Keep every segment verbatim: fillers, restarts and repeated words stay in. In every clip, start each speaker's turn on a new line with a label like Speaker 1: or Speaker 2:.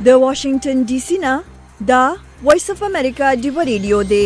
Speaker 1: د واشنگټن ډي سي نه دا وایس اف امریکا ډیو ریډیو دی.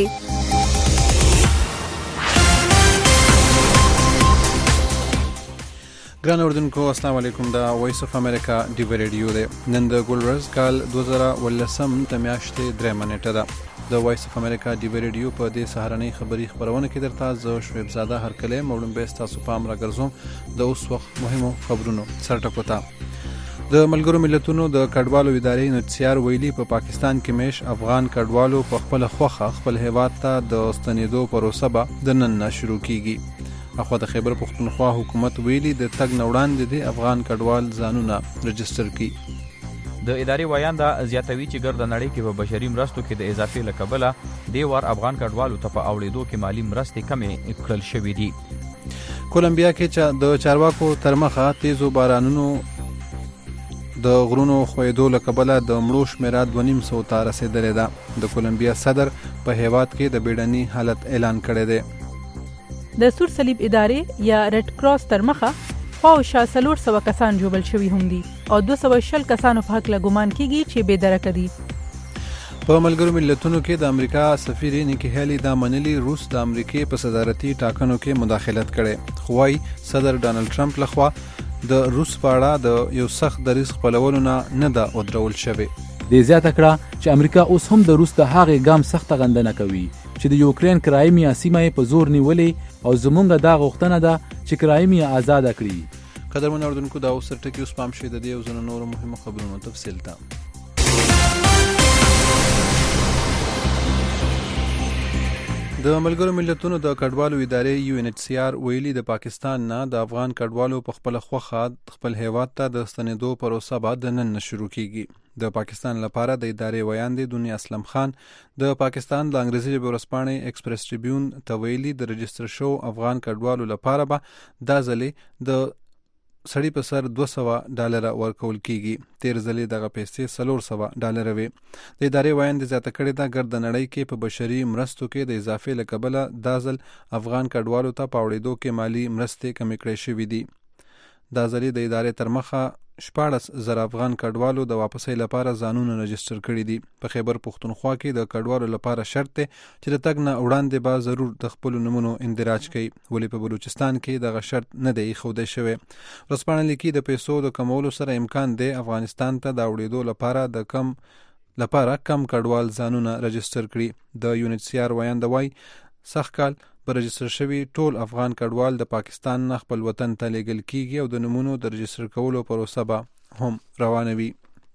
Speaker 2: ګران اوردونکو السلام علیکم. دا وایس اف امریکا ډیو ریډیو دی. نن د ګولورز کال دوه زره ولسم د میاشتې درې منټه ده. د وایس اف امریکا ډیو ریډیو په دې سهارنۍ خبری خبرونه کې درته زه شعیب زاده هرکلی موړم به تاسو پام راګرځوم د اوس وخت مهمو خبرونو سرټکو ته. د ملګرو ملتونو د کډوالو ادارې نوټسیار ویلي په پا پاکستان کې میش افغان کډوالو په خپل خوخه خپل هیواد ته د ستنېدو پروسه به د نن نه شروع کیږي. اخوا د خیبر پختونخوا حکومت ویلي د تګ نه وړاندې د افغان کډوال ځانونه رجسټر کړي.
Speaker 3: د ادارې ویاندا زیاتوي چې ګرد نړۍ کې په بشري مرستو کې د اضافي لکبله دی وار افغان کډوالو ته په اوړېدو کې مالی مرستې کمې کړل شوې دي.
Speaker 2: کولمبیا کې د چارواکو تر مخه تیزو بارانونو د غرونو خویدو لکبله د مړو شمیره دوه نیم سوو ته رسیدلې ده. د کولمبیا صدر په هیواد کې د بیړني حالت اعلان کړی دی.
Speaker 4: د سور صلیب ادارې یا ریډ کراس تر مخه خواوشا څلور سوه کسان ژوبل شوي هم دي او دوه سوه شل کسانو په هکله ګمان کیږي چې بې درکه دي.
Speaker 2: په ملګرو ملتونو کې د امریکا سفیر نیکی هیلی دا منلي روس د امریکې په صدارتي ټاکنو کې مداخلت کړي. خو وايي صدر ډانلډ ټرمپ لخوا د روس په اړه د یو سخت دریځ خپلولو نه نه ده ودرول شوې.
Speaker 5: د زیاته کړه چې امریکا اوس هم د روس د هغې ګام سخته غندنه کوي چې د یوکرین کرایمیا سیمه یې په زور نیولې او زمونږ دا غوښتنه ده چې کرایمیا آزاده کړي.
Speaker 2: قدرمن اوردونکو دا اوس ټکی اوس پام شي د دې او ځینو نورو مهمو خبرونو تفصیل ته. د ملګرو ملتونو د کډوالو ادارې یو ان ایچ سی آر ویلي د پاکستان نه د افغان کډوالو په خپل خوخه خپل هیواد ته د ستنېدو پروسه به د نن شروع کیږي. د پاکستان لپاره د ادارې ویاندې دنیا اسلم خان د پاکستان د انګریزي ژبې ورځپاڼې ایکسپریس ټریبیون ته ویلي د رجسټر شو افغان کډوالو لپاره به دا ځلې د سړی په سر دوه سوه ډالره ورکول کیږي. تیر ځلې دغه پیسې څلور سوه ډالره وي. د ادارې ویاندې زیاته کړې ده ګرد نړۍ کې په بشري مرستو کې د اضافې له کبله دا ځل افغان کډوالو ته په اوړېدو کې مالی مرستې کمې کړې شوې دي. دا ځلې د ادارې تر مخه شپاړس زره افغان کډوالو د واپسۍ لپاره ځانونه رجسټر کړي دي. په خیبر پختونخوا کې د کډوالو لپاره شرط دی چې د تګ نه وړاندې به ضرور د خپلو نومونو اندراج کوي. ولې په بلوچستان کې دغه شرط نه دی ایښودی شوی. ورځپاڼه لیکي د پیسو د کمولو سره امکان دی افغانستان ته د اوړېدو لپاره د کم لپاره کم کډوال ځانونه رجسټر کړي. د یو ان ایچ سی آر ویانده وایي سږ کال په رجسټر شوي ټول افغان کډوال د پاکستان نه خپل وطن ته لیږل کیږي او د نومونو د رجسټر کولو پروسه به هم روانه وي.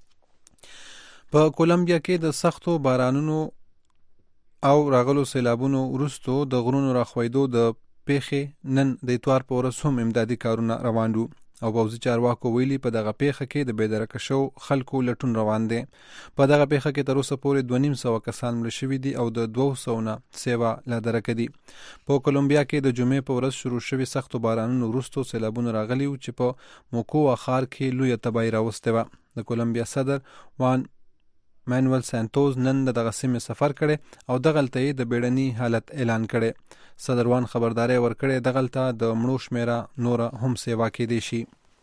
Speaker 2: په کولمبیا کې د سختو بارانونو او راغلو سیلابونو وروستو د غرونو راخویدو د پیښې نن د اتوار په ورځ هم امدادي کارونه روان دي او پوځي چارواکو ویلي په دغه پیښه کې د بېدرکه شو خلکو لټون روان دی. په دغه پیښه کې تر اوسه پورې دوه نیم سوه کسان مړه شوي دي او د دوه سوو نه سیوا لا درکه دي. په کولمبیا کې د جمعې په ورځ شروع شوي سختو بارانونو وروستو سیلابونه راغلي وو چې په موکوا ښار کې لویه تباهي راوستې وه. د کولمبیا صدر وان مانویل سانتوز نن د دغه سیمې سفر کړی او دغلته یې د بیړني حالت اعلان کړی. صدر وان خبرداری ورکړی دغلته د مړو شمیره نوره هم سیوا کېدی شي.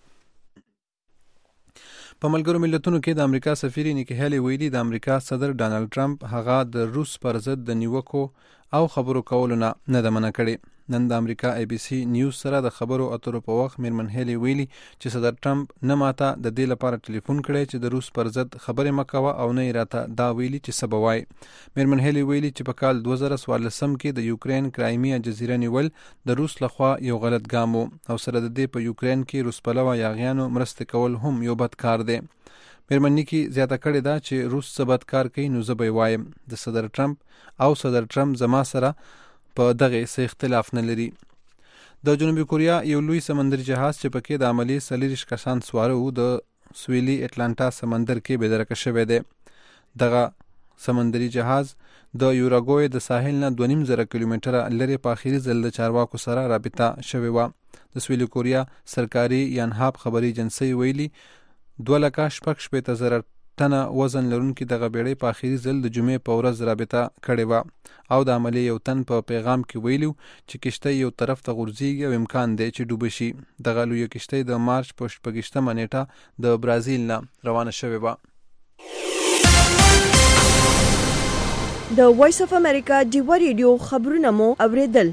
Speaker 2: په ملګرو ملتونو کې د امریکا سفیر نیکی هیلی ویلي د امریکا صدر ډانلډ ټرمپ هغه د روس پر ضد د نیوکو او خبرو کولو نه نه ده منع کړې. نن د امریکا ای بي سي نیوز سره د خبرو اترو په وخت میرمن هیلی ویلي چې صدر ټرمپ نه ماته د دې لپاره ټلیفون کړی چې د روس پر ضد خبرې مه کوه او نه یې راته دا ویلي چې څه به وایي. میرمن هیلی ویلي چې په کال دوه زره څوارلسم کې د یوکرین کرایمیا جزیره نیول د روس لخوا یو غلط ګام و او سره د دې په یوکرین کې روس پلوه یاغیانو مرستې کول هم یو بد کار دی. میرمن نیکی زیاته کړې ده چې روس څه بد کار کوي نو زه به یې وایم. د صدر ټرمپ او صدر ټرمپ زما سره په دغه څه اختلاف نه لري. د جنوبي کوریا یو لوی سمندري جهاز چې پکې د عملي څلېرویشت کسان سواره وو د سویلي اټلانټا سمندر کې بېدرکه شوی دی. دغه سمندري جهاز د یوراګوی د ساحل نه دوه نیم زره کیلومتره لرې په اخري ځل د چارواکو سره رابطه شوې وه. د سویلي کوریا سرکاري یانهاب خبري ایجنسۍ ویلي دوه لکه شپږ شپېته زره ټنه وزن لرونکي دغه بیړۍ په آخري ځل د جمعې په ورځ رابطه کړې وه او د عملې یو تن په پیغام کې ویلي چې کشتۍ یو طرف ته غورځېږي او امکان دی چې ډوبه شي. دغه لویه کشتۍ د مارچ په شپږویشتمه نیټه د برازیل نه روانه شوې وه.
Speaker 1: د وایس اف امریکا ډیوا ریډیو خبرونه مو اوریدل.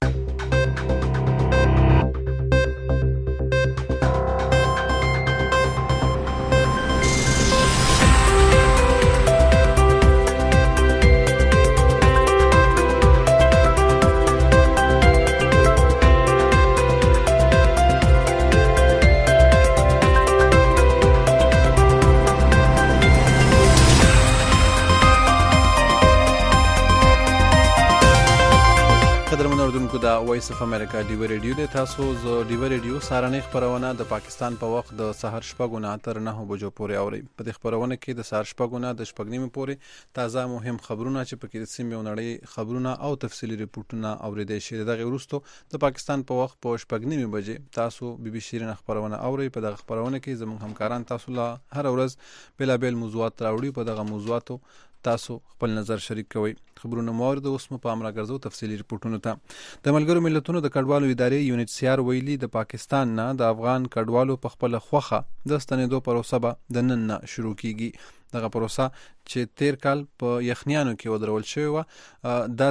Speaker 2: دا وایس اف امریکا ډیوا ریډیو د تاسو ز ډیوا ریډیو سارنې خبرونه د پاکستان په وخت د سحر شپږ نه تر نه بجو پورې اوري. په دې خبرونه کې د سحر شپږ نه د شپږ نیمه پورې تازه مهم خبرونه چې پکې د سیمې او نړۍ خبرونه او تفصیلي ریپورتونه اوریدل شي. دغه وروسته د پاکستان په وخت په شپږ نیمه بجې تاسو بي بي شيرین خبرونه اوري. په دغه خبرونه کې زموږ همکاران تاسو له هر ورځ بلا بیل موضوعات راوړي. په دغه موضوعاتو تاسو خپل نظر شریک کوئ. خبرونه مورد اوس مو په امر غرضو تفصیلی ریپورتونو ته. د ملګرو ملتونو د کډوالو ادارې یو ان ایچ سی آر ویلي د پاکستان نه د افغان کډوالو په خپل خوخه د ستنېدو پروسه به د نن نه شروع کیږي. دغه پروسه چې تیر کال په یخنیانو کې ودرول شوی و، دا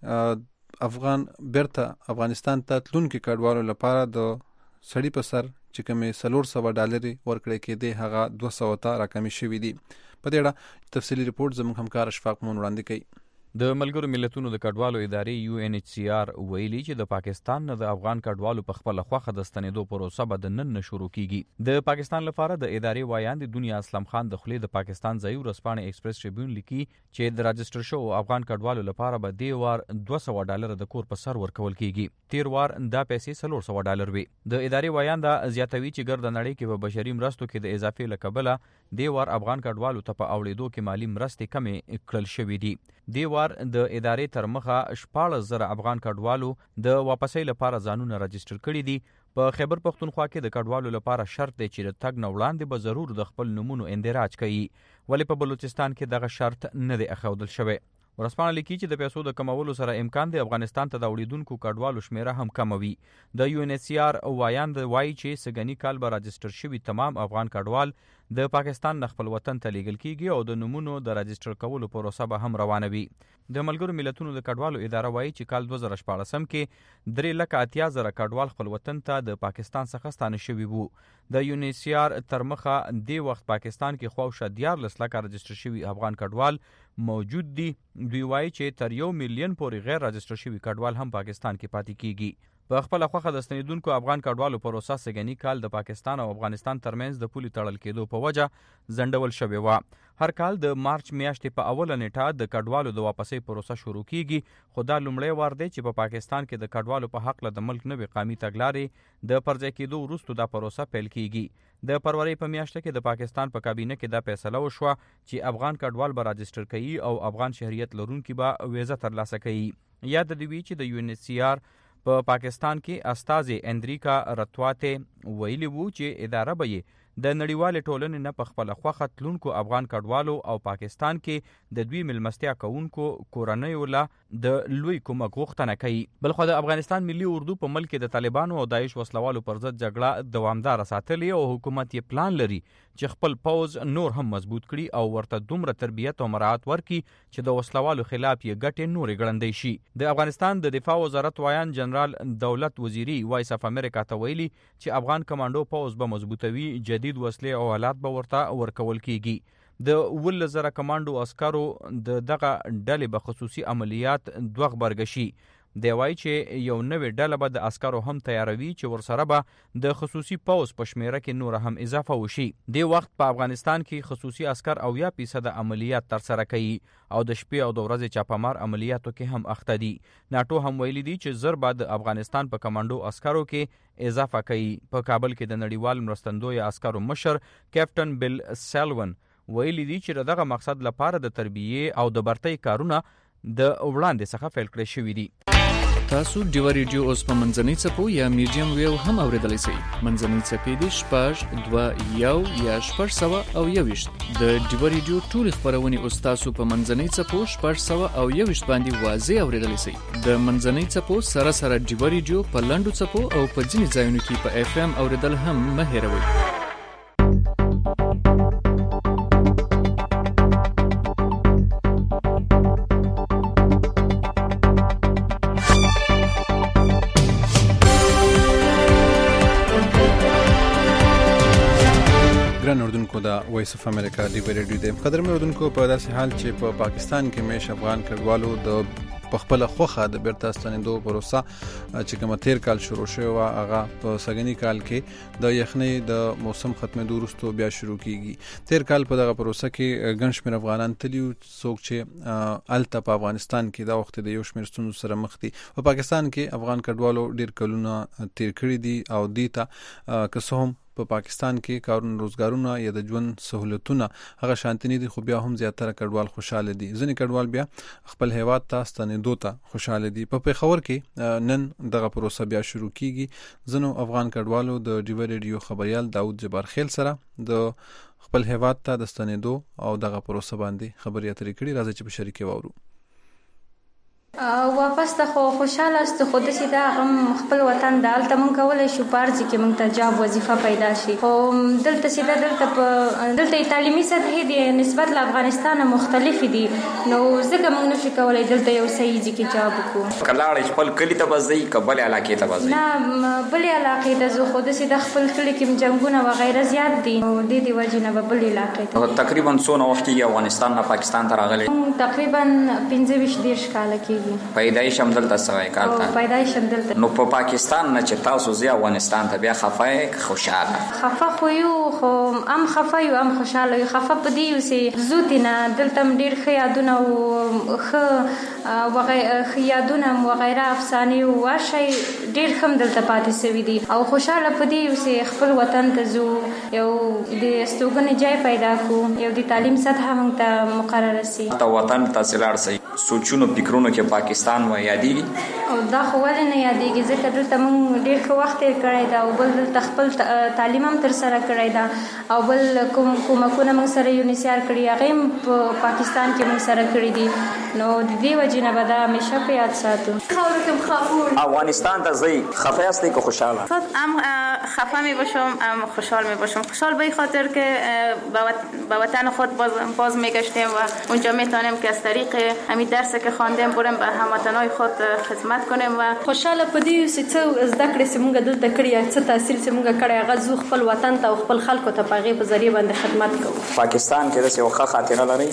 Speaker 2: ځلې افغان بیرته افغانستان ته تلونکي کډوالو لپاره د سړي په سر چې کومې څلور سوه ډالري ورکړې کېدې هغه دوه سوه ته راکمې شوي دي. په دې اړه تفصیلي ریپورت زموږ همکار اشفاق مون وړاندې کوي.
Speaker 3: د ملګرو ملتونو د کډوالو ادارې یو ان ایچ سی آر ویلي چې د پاکستان نه د افغان کډوالو په خپل خوخه د ستنېدو پروسه به د نن نه شروع کیږي. د پاکستان لپاره د ادارې وایاند دنیا اسلام خان د خلی د پاکستان ځایو رسپانه ایکسپریس ټریبیون لیکي چې د راجستر شو افغان کډوالو لپاره به د وار دوه سوه ډالر د کور په سر ورکول کیږي. تیر وار دا پیسې څلور سوه ډالر وي. د ادارې وایاند زیاتوي چې ګرد نړۍ کې په بشري مرستو کې د اضافي لکبله د وار افغان کډوالو ته په اوړېدو کې مالی مرستې کمې کړل شوې دي. د وار د ادارې تر مخه شپاړس زره افغان کډوالو د واپسۍ لپاره ځانونه راجستر کړي دي. په خیبر پښتونخوا کې د کډوالو لپاره شرط دی چې د تګ نه وړاندې به ضرور د خپل نومونو اندراج کوي، ولې په بلوچستان کې دغه شرط نه دی اخودل شوی. ورسپانه لیکي چې د پیسو د کمولو سره امکان دی افغانستان ته د وړېدونکو کډوالو شمیره هم کموي. د یو ان ایچ سی آر وایاند وایي چې سګنی کال به راجستر شوي تمام افغان کډوال د پاکستان نه خپل وطن ته لیږل کیږي او د نومونو د راجستر کولو پروسه به هم روانه وي. د ملګرو ملتونو د کډوالو اداره وایي چې کال دوه زره شپاړسم کې درې لکه اتیا زره کډوال خپل وطن ته د پاکستان څخه ستانه شوي وو. د یو ان ایچ سی آر تر مخه دې وخت پاکستان کې خواوشا دیارلس لکه راجستر شوي افغان کډوال موجود دي. دوی وایي چې تر یو میلیون پورې غیر راجستر شوي کډوال هم پاکستان کې پاتې کیږي. په خپل خوخه د ستنېدونکو افغان کډوالو پروسه سګنی کال د پاکستان او افغانستان ترمنځ د پولي تړل کېدو په وجه ځنډول شوې وه. هر کال د مارچ میاشتې په اوله نیټه د کډوالو د واپسۍ پروسه شروع کیږي، خو دا لومړی وار دی چې په پاکستان کې د کډوالو په حق له د ملک نوې قامي تګلارې د پرځای کېدو وروسته دا پروسه پیل کیږي. د فروری په میاشت کې د پاکستان په کابینه کې دا فیصله وشوه چې افغان کډوال به راجستر کوي او افغان شهریت لرونکي به ویزه ترلاسه کوي. یاد د دې چې د یو ان ایچ سی آر په پاکستان کې استازي اندریکا رتواته ویلي وو چې اداره به یې د نړیوالې ټولنې نه په خپله خوښه تلونکو افغان کډوالو او پاکستان کې د دوی مېلمستیا کوونکو کورنیو له د لوی کومک غوښتنه کوي. بلخوا د افغانستان ملي اردو په ملک کې د طالبانو او داعش وسلوالو پر ضد جګړه دوامداره ساتلې او حکومت یې پلان لري چې خپل پوځ نور هم مضبوط کړي او ورته دومره تربیت او مراعات ورکړي چې د وسلوالو خلاف یې ګټې نورې ګړندۍ شي. د افغانستان د دفاع وزارت وایان جنرال دولت وزیری وایس اف امریکا ته ویلي چې افغان کمانډو پوځ به مضبوطوي، جدید وسلې او آلات به ورته ورکول کیږي. د اوولس زره کمانډو عسکرو د دغه ډلې به خصوصي عملیات دوه غبرګه شي. دی وایي چې یو نوې ډله به د عسکرو هم تیاروي چې ورسره به د خصوصي پوځ په شمیره کې نور هم اضافه وشي. د وخت په افغانستان کې خصوصي عسکر اویا فیصد عملیات ترسره کوي او د شپې او د ورځې چاپمار عملیاتو کې هم اخته دي. ناټو هم ویلي دي چې زر به د افغانستان په کمانډو عسکرو کې اضافه کوي. په کابل کې د نړیوال مرستندوی عسکرو مشر کیپټن بیل سیلون ویلي دي چې دغه مقصد لپاره د تربیې او د برتۍ کارونه د وړاندې څخه پیل کړی شوي دي.
Speaker 6: تاسو ډیوا ریډیو اوس په منځنۍ څپو یا میډیم ویو هم اوریدلی شئ. منځنۍ څپې دي شپږ دوه یو یا شپږ سوه او یوویشت. د ډیوا ریډیو ټولې خپرونې اوس تاسو په منځنۍ څپو شپږ سوه او یوویشت باندې واضح اوریدلی شئ. د منځنۍ څپو سره سره ډیوا ریډیو په لنډو څپو او په ځینې ځایونو کې په اف ام اوریدل هم مه هیروئ.
Speaker 2: ګران اردوونکو دا وایس اف امریکا دی ریډیو دی قدرمن اردوونکو په داسې حال چې په پاکستان کې مېش افغان کډوالو د په خپل خوخه د بیرته ستنېدو پروسه چې کومه تیر کال شروع شوه هغه په سګنی کال کې د یخنۍ د موسم ختمېدو وروسته بیا شروع کیږي. تیر کال په دغه پروسه کې ګڼ شمېر افغانان تلي څوک چې الته په افغانستان کې دا وخت د یو شمېر ستونزو سره مخ دي. په پاکستان کې افغان کډوالو ډیر کلونه تیر کړي دي او دې ته که څه هم په پاکستان کې کارونه روزګارونه یا د ژوند سہولتونه هغه شانتي نه دي خو بیا هم زیاتره کډوال خوشاله دي. ځینې کډوال بیا خپل هیواد ته ستنېدو ته خوشاله دي. په پیښور کې نن دغه پروسه بیا شروع کیږي. ځینو افغان کډوالو د ډیو ریډیو خبريال داود جبار خیل سره د خپل هیواد ته د ستنېدو او دغه پروسه باندې خبرې اترې کړي. راځي چې په شریکه واورو.
Speaker 7: واپس ته خو خوشاله است خو د سیده غم خپل وطن د الته مونږ کولای شو پارځي کې مونږ ته جاب وظیفه پیدا شي خو دلته سیده دلته په دلته تعلیمي سطح دی نسبت له افغانستان مختلف دي نو ځکه مونږ نشو کولای دلته یو صحیح ځکه جاب وکړو.
Speaker 8: کلاړ خپل کلی ته وځي کبل علاقې ته وځي
Speaker 7: نه بل علاقې ته زه خو د سیده خپل کلی کې جنگونه و غیره زیات دي نو د دې وجه نه بل علاقې ته
Speaker 8: تقریبا څونه وخت کې افغانستان نه پاکستان ته راغلي
Speaker 7: تقریبا پنځه ویشت دیرش کاله کېږي.
Speaker 8: پیدایش هم دلته سوی کار ته
Speaker 7: پیدایش هم دلته
Speaker 8: نو په پاکستان نه چې تاسو زی افغانستان ته بیا خفای خوشاله
Speaker 7: خفه خو یو خو ام خفه یو ام خوشاله یو خفه په دی یو سي زوتینا دلته ډیر خیادونه او خ وغیره یادونه وغیره افسانه او واشي ډیر خم دلته پاتې سوي دي او خوشاله په دی یو سي خپل وطن ته زو یو د استوګنې ځای پیدا کو یو د تعلیم سطح هم ته مقرره سي
Speaker 8: ته وطن ته سلار سي سوچونو فکرونو کې پاکستان و یادېږي
Speaker 7: او دا خو ولې نه یادېږي ځکه دلته موږ ډېر ښه وخت تېر کړی دا او بل دلته خپل تعلیم هم ترسره کړی دا او بل کوم کومکونه موږ سره یونیسیار کړي هغه هم په پاکستان کې موږ سره کړي دي نو د دې وجې نه به دا همیشه په یاد ساتو.
Speaker 8: افغانستان ته ځئ خفه هستی که خوشحاله؟
Speaker 9: هم خفه می باشم هم خوشحال می باشم. خوشحال به خاطر که به وطن خود باز, باز می گشتیم و اونجا می توانیم که از طریق همین درسی که خواندیم بریم به هموطنای خود خدمت کنیم و
Speaker 10: خوشاله پدې چې څه زده کړې چې موږ دلته کړی څه تحصیل چې موږ کړی هغه زو خپل وطن ته او خپل خلکو ته په هغې په ذریعه باندې خدمت کوو.
Speaker 8: پاکستان کې داسې یو ښه خاطره لرئ؟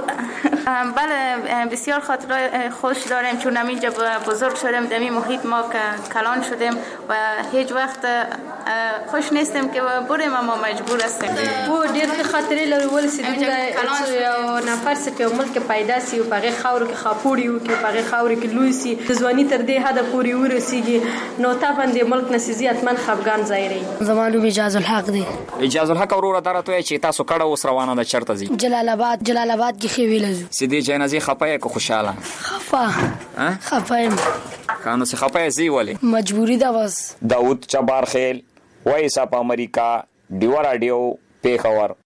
Speaker 9: او بله بسیار خاطره خوش داریم چون همینجا بزرگ شدیم در این محیط ما که کلان شدیم و هیچ وقت خوش نیستیم که بریم اما مجبور هستیم.
Speaker 10: و ډېر ښه خاطرې لرو ولې چې موږ یو نفر چې په ملک پیدا سي او په هغې خاورو کې خاپوړي وکړي په هغې خاورو کې لوی سي د ځواني تر دې حده پورې ورسېږي نو تا باندې ملک نه سي حتما خفګان ځایروي.
Speaker 11: زما نوم اجاز الحق دی.
Speaker 8: اجاز الحق وروره دا راته وایه چې تاسو کډه اوس روانه ده چېرته ځي؟
Speaker 11: جلال آباد جلال آباد کې ښې ویله ځو.
Speaker 8: چې دې ځای نه ځې خفه یې که خوشحاله؟
Speaker 11: خفه خفه یم.
Speaker 8: که نو چې خفه یې ځې ولې؟
Speaker 11: مجبوري ده بس.
Speaker 8: داود جبار خیل وایس اف امریکا ډیو راډیو پیښور.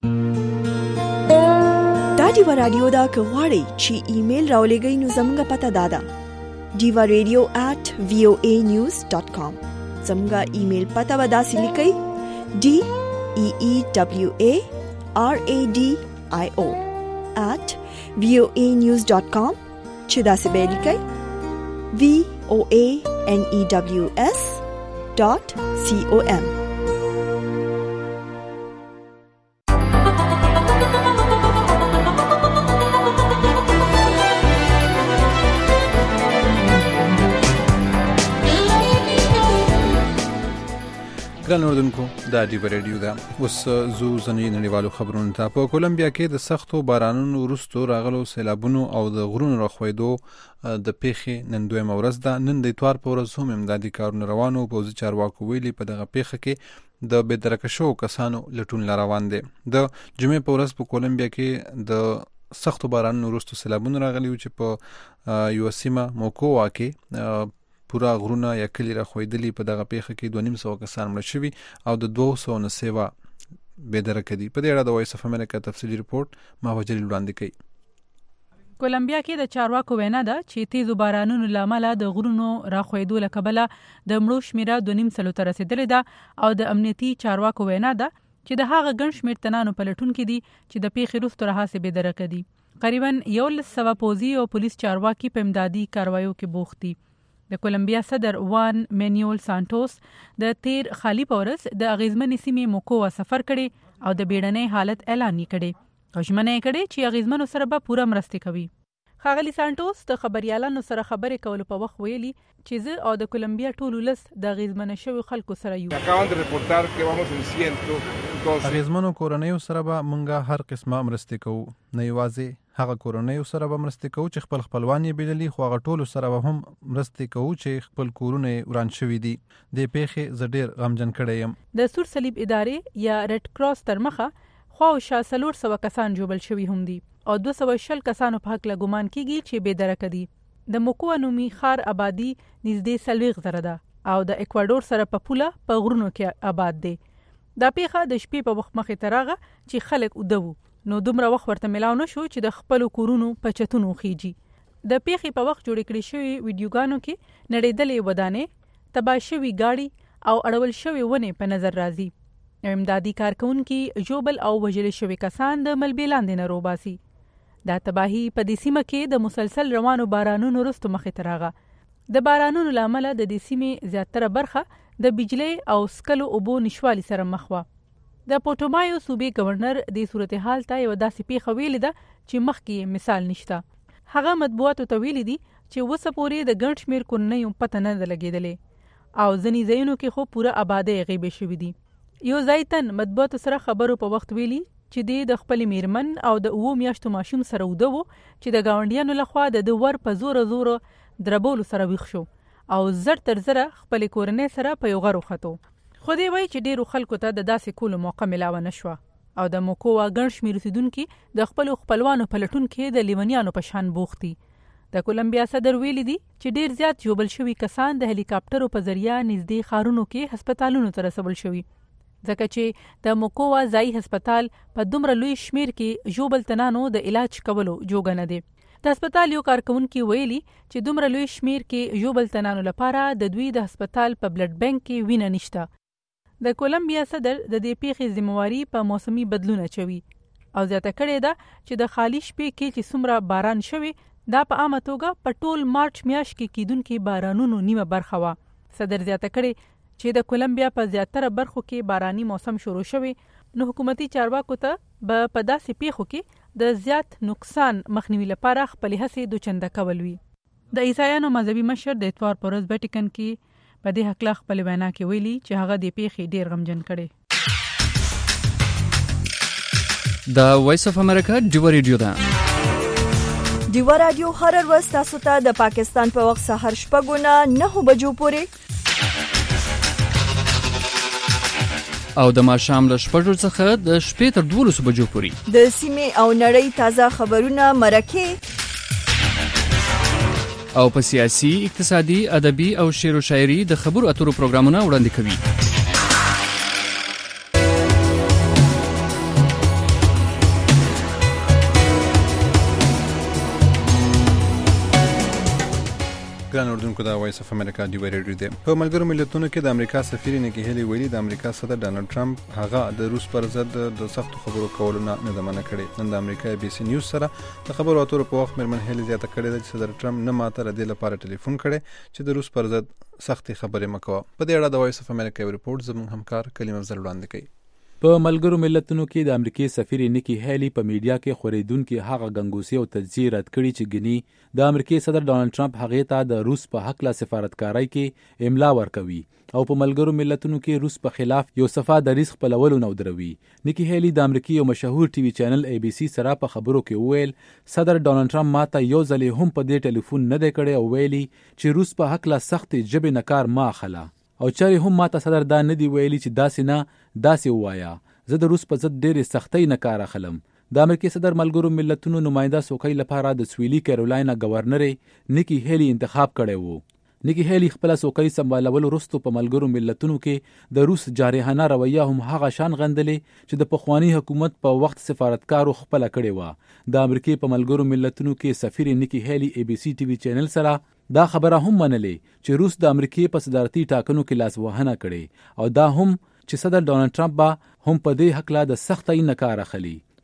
Speaker 1: دا ډیو رادیو دا که غواړئ چې ایمیل راولېږئ نو زموږ پته دا ده ډیو رادیو at voa news dot com. زموږ ایمیل پته به داسې لیکئ d e e w a r a d i o at voa news dot com چې داسې به لیکئ v o a n e w s dot com.
Speaker 2: ګران اردوونکو دا ډیو ریډیو ده. اوس زو ځنې نړیوالو خبرونو ته. په کولمبیا کې د سختو بارانونو وروسته راغلو سیلابونو او د غرونو راخویدو د پیښې نن دویمه ورځ ده. نن د اتوار په ورځ هم امدادي کارونه روان وو. پوځي چارواکو ویلي په دغه پیښه کې د بېدرکه شوو کسانو لټون لا روان دی. د جمعې په ورځ په کولمبیا کې د سختو بارانونو وروسته سیلابونه راغلي وو چې په یوه سیمه موکوا کې پورا غرونه یا کلی را خویدلی. په دغه پیښه کې دوه نیم سوه کسان مړه شوي او د دوه سوه نه سیوا بېدرکه دي. په دې اړه د وایس اف امریکا تفصیلي رپورټ مهوه جلیل وړاندې کوي.
Speaker 4: کولمبیا کې د چارواکو وینا ده چې تیزو بارانونو له امله د غرونو راخویدو له کبله د مړو شمیره دوه نیم سلو ته رسېدلې ده او د امنیتي چارواکو وینا ده چې د هغه ګڼ شمېر تنانو په لټون کې دي چې د پیښې وروسته راهاسې بېدرکه دي. قریبا یولس سوه پوځي او پولیس چارواکي په امدادي کاروایو کې بوخت دي. د کولمبیا صدر وان مینیول سانټوس د تیر خالی پورس د اغیزمنې سیمې موکوا سفر کړي او د بیړنۍ حالت اعلان کړي او ژمنه یې کړې چې اغیزمنو سره به پوره مرسته کوي. ښاغلي سانټوس د خبريالانو سره خبرې کولو په وخت ویلي چې زه او د کولمبیا ټول ولس د اغیزمنه شوي خلکو سره یو.
Speaker 2: اغیزمنو کورنیو سره به مونږه هر قسمه مرسته کوو، نه یوازې هغه کورنیو سره به مرسته کوو چې خپل خپلوان یې بللي، خو هغه ټولو سره به هم مرسته کوو چې خپل کورونه وران شوي دي. د پیښې زه ډېر غمجن کړی یم.
Speaker 4: د سور صلیب ادارې یا ریډ کراس تر مخه خواوشا څلور سوه کسان جوبل شوي هم دي او دوه سوه شل کسانو په هکله ګمان کیږي چې بې درکه دي. د موکوا نومي ښار آبادي نږدې څلوېښت زره ده او د اکوادور سره په پوله په غرونو کې آباد دی. دا پیښه د شپې په وخت مخې ته راغله چې خلک اوده وو، نو دومره وخت ورته ملاو نه شو چې د خپلو کورونو په چتونو خیجي. د پیښې په وخت جوړې کړې شوي ویډیوګانو کې نړېدلې ودانې، تباه شوي ګاډي او اړول شوي ونې په نظر راځي. امدادي کارکونکي ژوبل او وژل شوي کسان د ملبې لاندې نه روباسي. دا تباهي په دې سیمه کې د مسلسل روانو بارانونو وروسته مخې ته راغله. د بارانونو له امله د دې سیمې زیاتره برخه د بجلی او سکلو اوبو نشوالي سره مخ وه. د پورټومایو صوبې گورنر دې صورتحال ته یوه داسې پیښه ویلې ده چې مخکې یې مثال نشته. هغه مطبوعاتو ته ویلي دي چې اوسه پورې د ګڼ شمېر کورنیو پته نه ده لګېدلې او ځینې ځایونو کې خو پوره آبادۍ غیبې شوي دي. یو ځای تن مطبوعاتو سره خبرو په وخت ویلي چې دی د خپل میرمن او د اوو میاشتو ماشوم سره اوده وو چې د ګاونډیانو لخوا د ده ور په زوره زوره دربولو سره ویښ شو او زر تر زره خپلې کورنۍ سره په یو غر وختو. خو دی وایي چې ډېرو خلکو ته د داسې کولو موقع میلاوه نه شوه او د موکوا ګڼ شمېر اوسېدونکي د خپلو خپلوانو په لټون کې د لیونیانو په شان بوخت دي. د کولمبیا صدر ویلي دي چې ډېر زیات ژوبل شوي کسان د هلیکاپټرو په ذریعه نږدې ښارونو کې هسپتالونو ته رسول شوي، ځکه چې د موکوا ځایي هسپتال په دومره لوی شمیر کې ژوبل تنانو د علاج کولو جوګه نه دی. د هسپتال یو کارکونکي ویلي چې دومره لوی شمیر کې ژوبل تنانو لپاره د دوی د هسپتال په بلډ بانک کې وینه نشته. د کولمبیا صدر د دې پیښې ذمہواري په موسمي بدلون اچوي او زیاته کړې ده چې د خالی شپې کې چې څومره باران شوی دا په عامه توګه په ټول مارچ میاشت کې کیدونکي بارانونو نیمه برخه وه. صدر زیاته کړې چې د کولمبیا په زیاتره برخو کې باراني موسم شروع شوی، نو حکومتي چارواکو ته به په داسې پیښو کې د زیات نقصان مخنیوي لپاره خپلې هڅې دوچنده کول وي. د عیسایانو مذهبي مشر د اتوار په ورځ ویټیکن کې په دې هکله خپلې وینا کې ویلي چې هغه د پیښې ډېر غمجن کړی.
Speaker 6: د وایس اف امریکا ډیوا ریډیو ده.
Speaker 1: ډیوا رادیو هر ورځ تاسو ته د پاکستان په وخت سهار شپږ نه نهه بجو پورې
Speaker 6: او د ماښام له شپږو څخه د شپې تر دولسو بجو پورې
Speaker 1: د سیمې او نړۍ تازه خبرونه، مرکې
Speaker 6: او په سیاسي، اقتصادي، ادبي او شعر و شاعري د خبرو اترو پروګرامونه وړاندې کوي.
Speaker 2: ګران اردوونکو، دا وایس اف امریکا ډیوا ریډیو دی. په ملګرو ملتونو کې د امریکا سفیر نیکی هیلی ویلي د امریکا صدر ډانلډ ټرمپ هغه د روس پر ضد د سختو خبرو کولو نه نه منع کړي. نن د امریکا بي سي نیوز سره د خبرو اترو په وخت مېرمن هیلی زیاته کړې ده چې صدر ټرمپ نه ماته را دې لپاره ټلیفون کړي چې د روس پر ضد سختي خبرې مکوه. په دې اړه د وایس اف امریکا یو ریپورت زموږ همکار کلیم افضل وړاندې کوي.
Speaker 5: په ملګرو ملتونو کې د امریکای سفیر نیکی هیلی په میډیا کې خورېدونکي هغه ګنګوسې او تجزیې رد کړي چې ګني د امریکای صدر ډانلډ ټرمپ هغې ته د روس په هکله سفارتکارۍ کې املا ورکوي او په ملګرو ملتونو کې روس په خلاف یو صفه دریځ خپلولو نه ودروي. نیکی هیلی د امریکای یو مشهور ټي وي چینل ای بي سي سره په خبرو کې وویل صدر ډانلډ ټرمپ ماته یو ځلې هم په دې ټلیفون نه دی کړی او ویلي چې روس په هکله سختې ژبې نه کار مه اخله او چارې هم ماته صدر دا نه دی ویلي چې داسې نه داسې ووایه، زه د روس په ضد ډېرې سختۍ نه کار اخلم. د امریکای صدر ملګرو ملتونو نماینده څوکۍ لپاره د سویلي کیرولاینا گورنرې نیکی هیلی انتخاب کړی وو. نیکی هیلی خپله څوکۍ سمبالولو وروسته په ملګرو ملتونو کې د روس جارحانه رویه هم هغه شان غندلې چې د پخواني حکومت په وخت سفارتکارو خپله کړې وه. د امریکای په ملګرو ملتونو کې سفیر نیکی هیلی ای بي سي ټي وي چینل سره دا خبره هم منلې چې روس د امریکای په صدارتي ټاکنو کې لاسوهنه کړې او دا هم چې صدر ډانلډ ټرمپ به هم په دې هکله د سختۍ نه کار اخلي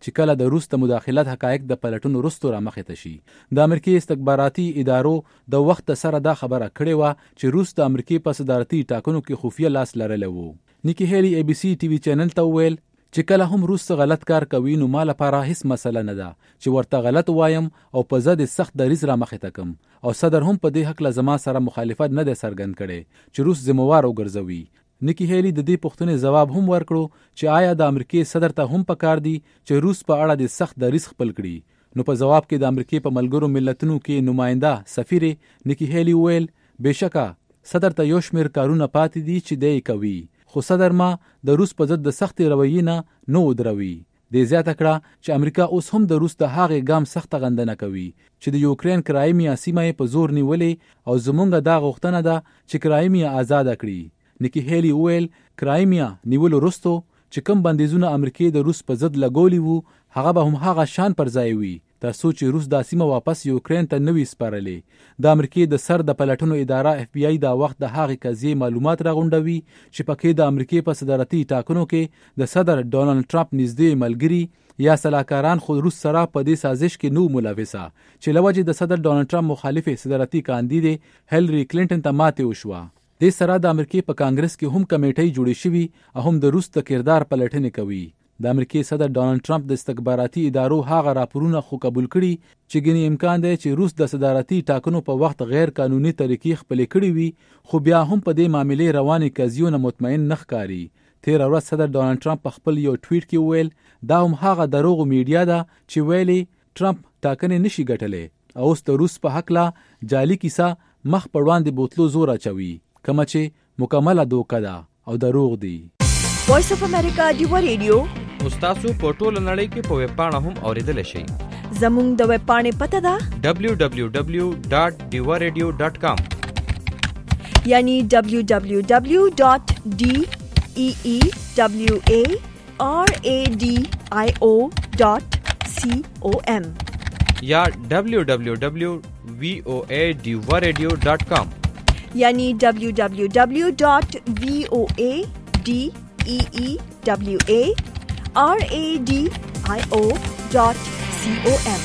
Speaker 5: چې کله د روس د مداخلت حقایق د پلټونو وروسته رامخې ته شي. د امریکای استخباراتي ادارو د وخت سره دا خبره کړې وه چې روس د امریکای په صدارتي ټاکنو کې خفیه لاس لرلی و. نیکی هیلی ای بي سي ټي وي چینل ته وویل چې کله هم روس غلط کار کوي نو ما لپاره هیڅ مسله نه ده چې ورته غلط وایم او په ضد سخت دریځ رامخې ته کم، او صدر هم په دې حق لازمه سره مخالفت نه دی څرګند کړي چې روس ذمہوار وګرځوي. نیکی هیلی د دې پوښتنې ځواب هم ورکړو چې آیا د امریکای صدر ته هم پکار دی چې روس په اړه د سخت دریځ خپل کړي. نو په جواب کې د امریکای په ملګرو ملتونو کې نماینده سفیر نیکی هیلی ویل بهشکه صدر ته یو شمېر کارونه پاتې دي چې دی کوي، خو صدر ما د روس په ضد د سختې رویې نه نه ودروي. دې زیاته کړه چې امریکا اوس هم د روس د هغې ګام سخته غندنه کوي چې د یوکرین کرایمیا سیمه یې په زور نیولې او زمونږ دا غوښتنه ده چې کرایمیا آزاده کړي. نیکی هیلی ویل کرایمیا نیولو وروسته چې کوم بندیزونه امریکای د روس په ضد لګولي وو هغه به هم هغه شان پر ځای وي تر څو چې روس دا سیمه واپس یوکرین ته نوي سپارلې. د امریکای د سر د پلټنو اداره اف بی آی دا وخت د هغې قضیې معلومات راغونډوي چې پکې د امریکای په صدارتي ټاکنو کې د صدر ډونالډ ټرمپ نږدې ملګري یا سلاکاران خو روس سره په دې سازش کې نو ملوثه چې لوجې د صدر ډونالډ ټرمپ مخالفه صدارتي کاندید هیلری کلینټن ته ماتې وشوه. دې سره د امریکای په کانګرس کې هم کمیټې جوړې شوي او هم د روس د کردار پلټنې کوي. د امریکای صدر ډونالډ ټرمپ د استخباراتي ادارو هغه راپورونه خو قبول کړي چې ګنې امکان دی چې روس د صدارتي ټاکنو په وخت غیر قانوني طریقې خپلې کړې وي، خو بیا هم په دې معاملې روانې قضیو نه مطمئن نه ښکاري. تېره ورځ صدر ډونالډ ټرمپ په خپل یو ټویټ کې وویل دا هم هغه دروغو میډیا ده چې ویلي ټرمپ ټاکنې نشي ګټلی او اوس د روس په هکله جعلي کیسه مخ په وړاندې بوتلو زور اچوي، کومه چې مکمله دوکه ده او دروغ دی.
Speaker 1: وایس اف امریکا ډیوا ریډیو
Speaker 3: تاسو په ټوله نړۍ کې په ویب پاڼه هم اوریدلی شئ.
Speaker 1: زموږ د ویب پاڼې پته ده
Speaker 3: دبلیو دبلیو دبلیو ډاټ ډیوا ریډیو ډاټ کام
Speaker 1: یعنی دبلیو دبلیو دبلیو ډاټ ډی ای ای دبلیو ای آر ای ډی آی او ډاټ سی او ایم
Speaker 3: یا دبلیو دبلیو دبلیو وی او ای ډیوا ریډیو ډاټ کام
Speaker 1: یعنی دبلیو دبلیو دبلیو ډاټ وی او ای ڈی ای ای ڈبلیو اے آر اے ڈی آئی او ڈاٹ سی او ایم.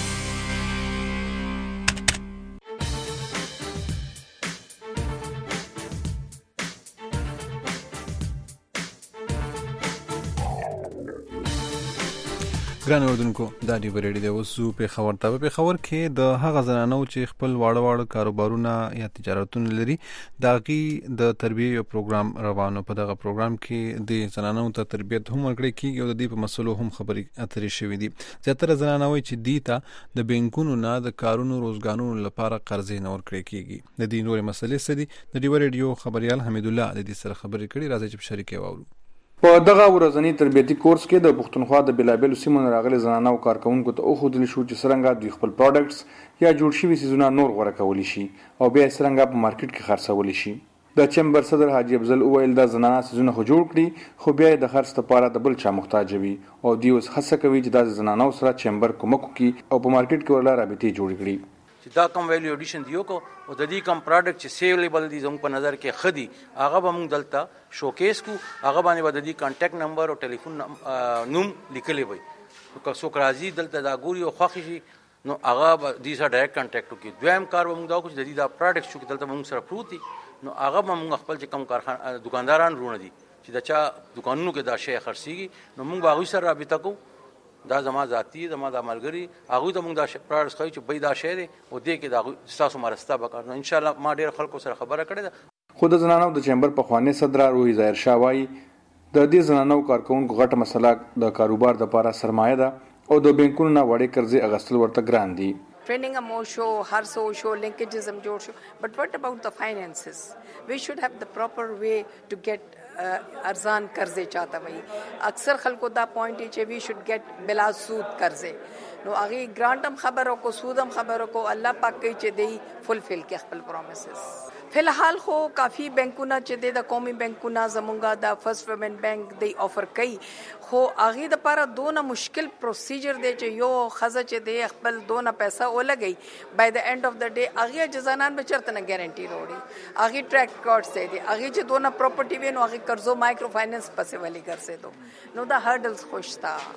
Speaker 2: ګران اوردونکو دا دی ورېډي د وسو په خبر ته په خبر کې د هغه زنانو چې خپل واړه واړه کاروبارونه یا تجارتونه لري داغي د تربیه یو پروګرام روانو. په دغه پروګرام کې د زنانو ته تربیت هم ورکړي کیږي او د دې په مسلو هم خبرې اترې شوې دي. زیاتره زنانه وایي چې دی ته د بانکونو نه د کارونو روزګارونو لپاره قرضې نه ورکړي کیږي. د دې نورې مسلې څه دي د دې ورېډیو خبريال حمید الله د دې سره خبرې کړي، راځي چې شریکه واورو.
Speaker 12: په دغه ورځنی تربیتي کورس کې د پښتونخوا د بلابل سیمو راغلي زنانه او کارکونکو ته خودل شو چې څنګه دوی خپل پروډکټس یا جوړ شوي سيزونه نور غوړه کولی شي او بیا څنګه په مارکیټ کې خرڅول شي. د چمبر صدر حاجی افضل اویل د زنانه سيزونه خو جوړ کړي خو بیا د خرڅ لپاره د بل چا محتاج وي او دوی اوس هڅه کوي چې د زنانه سره چمبر کومک کوي او په مارکیټ کې ورلا رابطې جوړ کړي.
Speaker 13: چې دا کم ویلیو اډیشن دیو کو او د دې کم پروډکټ چې سیلیبل دي زموږ په نظر کې خدي هغه به موږ دلته شوکیس کو هغه باندې به د دې کانټیکټ نمبر او ټلیفون نوم لیکلې وي. که څوک راځي دلته دا ګوري او خوښ شي نو هغه به دې سره ډایرکټ کانټیکټ وکړي. دویم کار به موږ دا وکړو چې د دې دا پروډکټ چې دلته موږ سره پروت دي نو هغه به موږ خپل چې کم کارخانه دکانداران رونه دي چې دا چا دکانونو کې دا شی خرڅيږي نو موږ به هغوی سره رابطه کوو. دا زما ذاتی زما د عملګری هغه ته موږ دا پروډکټس خو چې بيد شهر او دې کې دا تاسو مرسته وکړو. ان شاء الله ما ډیر خلکو سره خبره کړې ده.
Speaker 12: خود زنانو د چمبر په خوانې صدر روحي ظاهر شاوای د دې زنانو کارکونکو غټه مسله د کاروبار د لپاره سرمایه ده او د بانکونو نه وړې قرضې اغستل ورته ګران دي.
Speaker 14: Training a more show, her so show, linkages and job show. But what about the finances? We should have the proper way to get ارزان قرضے چاہتا وہی اکثر خلکو دا پوائنٹ ہے وی شوڈ گیٹ بلا سود قرضے نو اگے گرانٹم خبروں کو سودم خبروں کو اللہ پاک کی چ دی فلفل کے خپل پرومسز. فی الحال خو کافی بینکونه چې د قومي بینکونه زمونږه د فرست وومن بینک دی آفر کوي خو هغه د لپاره دونه مشکل پروسیجر دی چې یو خزه چې دی خپل دونه پیسہ ولګي بای د اینڈ اف د ډے هغه جزانان به چرته نه ګارانټي وروړي هغه ټریک ریکارډز دی هغه چې دونه پراپرټي وینو هغه قرضو مایکرو فاینانس پسې ولي ګرځي دو نو دا هرډلز خوشتا.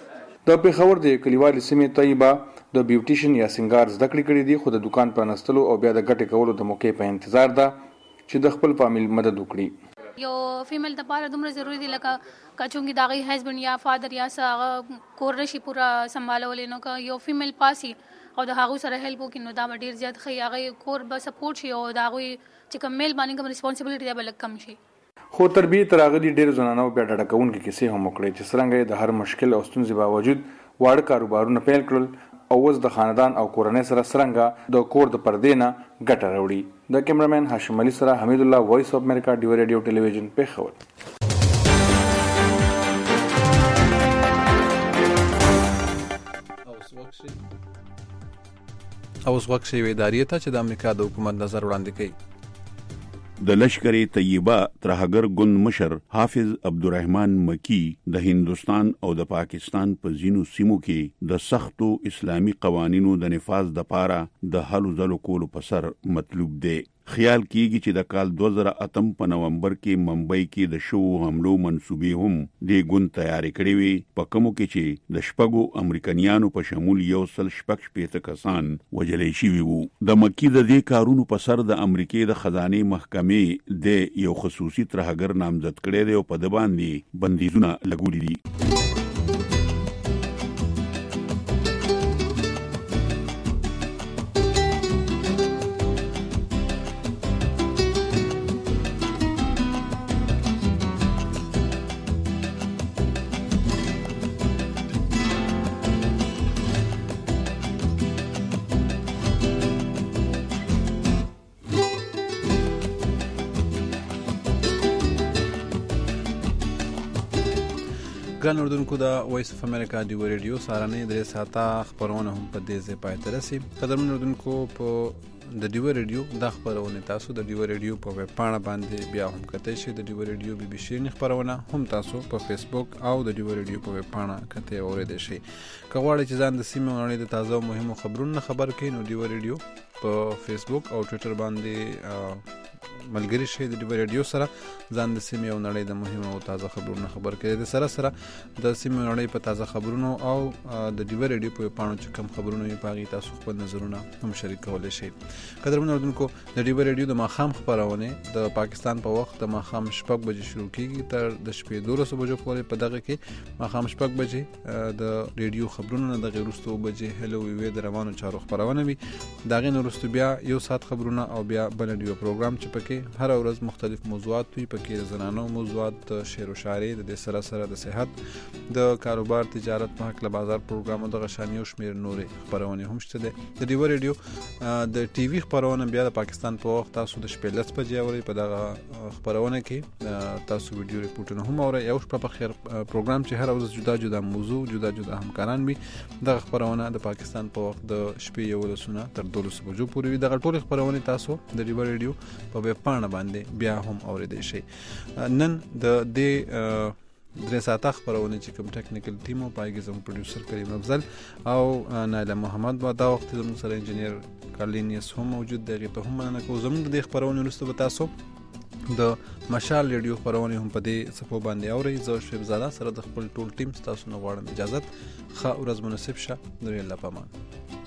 Speaker 12: د پیښور د کلیوالي سیمې طیبه د بیوټیشن یا سنگار زده کړې کړې دي، خو د دکان پرانستلو او بیا د ګټې کولو د موقع په انتظار ده چې د خپل فامیل مدد وکړي.
Speaker 15: یو فیمیل د پاره دومره ضروری دی لکه کچونګي داغي هسبند یا فادر یا ساغه کور رشي پورا سمبالول نو که یو فیمیل پاسي او د هغه سره هیلپ وکړي نو دا ډیر زیات خي هغه کور به سپورټ شي او دا غوي چې کوم میل باندې کوم ریسپانسیبিলিټي دا بل کم شي.
Speaker 12: خو تربیه تراغدي ډیر زنانو بیا ډډه کوونکې کیسې هم وکړي چې څنګه د هر مشکل او ستونزې باوجود واړه کاروبارونه پیل کړل او اوس د خاندان او کورنۍ سره څنګه د کور د پردې نه ګټه راوړي. د کیمرامین هاشم علي سره حمید الله، وایس اف امریکا، ډیو ریډیو ټلویزیون، پیښور.
Speaker 2: اوس وخت شوی ادارې ته چې د امریکا د حکومت نظر وړاندې کوي.
Speaker 16: د لشکر طیبه ترهګر ګوند مشر حافظ عبدالرحمن مکی د هندستان او د پاکستان په ځینو سیمو کې د سختو اسلامي قوانینو د نفاذ لپاره د هلو ځلو کولو په سر مطلوب دی. خیال کیږي چې د کال دوه زره اتم په نومبر کې ممبئی کې د شو حملو منسوبې هم د ګوند تیاری کړې وي، په کومو کې چې د شپږو امریکایانو په شمول یو سل شپږ شپېته کسان وژلې شوي وو. د مکی د دې کارونو په سر د امریکای د خزانه محکمې د یو خصوصي ترهګر نامزد کړی دی او په د باندې بندیزونه لګولي دي.
Speaker 2: ګران اردوونکو، د وایس اف امریکا ډیو ریډیو سارنې درې ساعته خبرونه هم په دې ځای پای ته رسي. قدرمن اردوونکو، په د ډیو ریډیو د خبرونه تاسو د ډیو ریډیو په ویب پاڼه باندې بیا هم کتئ شئ. د ډیو ریډیو بي بي شیرین خبرونه هم تاسو په فیسبوک او د ډیو ریډیو په ویب پاڼه کتئ او اوریدئ شئ. که غواړئ چې ځان د سیمې او نړۍ د تازه او مهمو خبرونو خبر کړئ نو ډیو ریډیو په فیسبوک او ټویټر باندې ملګری شئ د ډیو ریډیو سره، ځان د سیمې او نړۍ د مهمو او تازه خبرونو خبر کړئ. د سره سره د سیمې او نړۍ په تازه خبرونو او د ډیو ریډیو په پاڼو چې کوم خبرونه یې پاغي تاسو خپل نظرونه هم شریک کولای شئ. قدرمن اردوونکو، د ډیو ریډیو د ماخام خبرونه د پاکستان په وخت د ماخام شپږ بجې شروع کیږي تر د شپې دولس بجو پورې. په دغه کې ماخام شپږ بجې د ریډیو خبرونه د غیر وروسته بجې هلو وی د روانو چارو خبرونه وي. دغه وروسته بیا یو ساعت خبرونه او بیا بل ډیو پروګرام چې پکې هر ورځ مختلف موضوعات وي، پکې د زنانو موضوعات، شعر و شاعري، د سره سره د صحت، د کاروبار، تجارت په حق له بازار پروګرام او د غشانیو شمیر نورې خبرونه هم شته. د ډیو ریډیو د ټي وي خبرونه بیا د پاکستان په وخت تاسو د شپې لس بجې اورئ. په دغه خبرونه کې تاسو ویډیو ریپورټونه هم اورئ. یو شپه په خیر پروګرام چې هر ورځ جدا جدا موضوع، جدا جدا همکاران وي. دغه خبرونه د پاکستان په وخت د شپې یو لسونه تر دولس بجو پورې وي. دغه ټول خبرونه تاسو د ډیو ریډیو په ویب پاڼه باندې بیا هم اوریدئ شئ. نن د دې درې ساعته خبرونه چې کوم ټیکنیکل ټیم او پایګه زموږ پروډوسر کریم افضل او نایله محمد و دا وخت زموږ سره انجینیر کارلینیس هم موجود دی. په هم مننه کوم زموږ د خبرونه وروسته به تاسو د مشال ریډیو خبرونه هم په دې صفو باندې اورئ. زه شیب زاده سره د خپل ټول ټیم تاسو نه غواړم اجازه ښه ورځ مناسب شه. درې الله پامان.